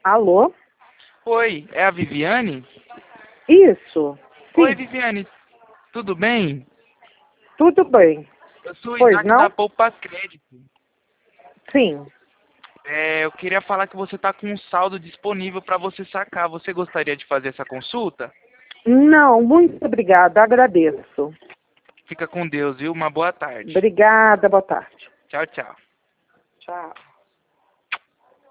Alô? Oi, é a Viviane? Isso. Sim, Oi, Viviane, tudo bem? tudo bem. Eu sou o Pois Isaac da não? Poupa Crédito. Sim. Eu queria falar que você está com um saldo disponível para você sacar. Você gostaria de fazer essa consulta? Não, muito obrigada, agradeço. Fica com Deus, viu? Uma boa tarde. Obrigada, boa tarde. Tchau, tchau. Tchau.